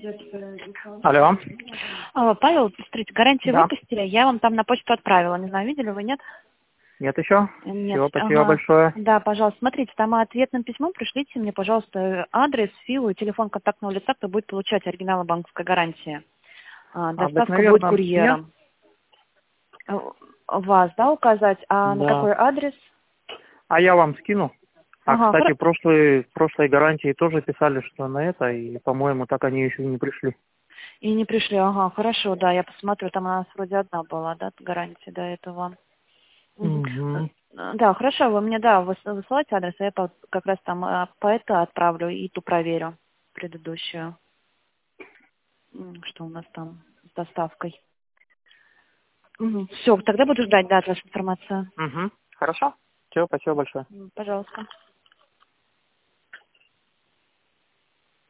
Алло. Алло, Павел, смотрите, гарантию Да. выпустили, я вам там на почту отправила, не знаю, видели вы, нет? Нет еще? Нет, Все, спасибо ага. большое. Да, пожалуйста, смотрите, там ответным письмом пришлите мне, пожалуйста, адрес, ФИО и телефон контактного лица, кто будет получать оригиналы банковской гарантии. Доставка будет Обыкновенно мне? курьером. Вас, да, указать? А на Да. какой адрес? А я вам скину. А, Ага, кстати, прошлой гарантии тоже писали, что на это, и, по-моему, так они еще не пришли. И не пришли, ага, хорошо, да, я посмотрю, там у нас вроде одна была, да, гарантия до этого. Мгм. Угу. Да, хорошо, вы мне, да, высылайте адрес, а я как раз там по это отправлю и ту проверю, предыдущую, что у нас там с доставкой. Все, тогда буду ждать, да, от вас информацию. Угу. Хорошо. Все, спасибо большое. Пожалуйста.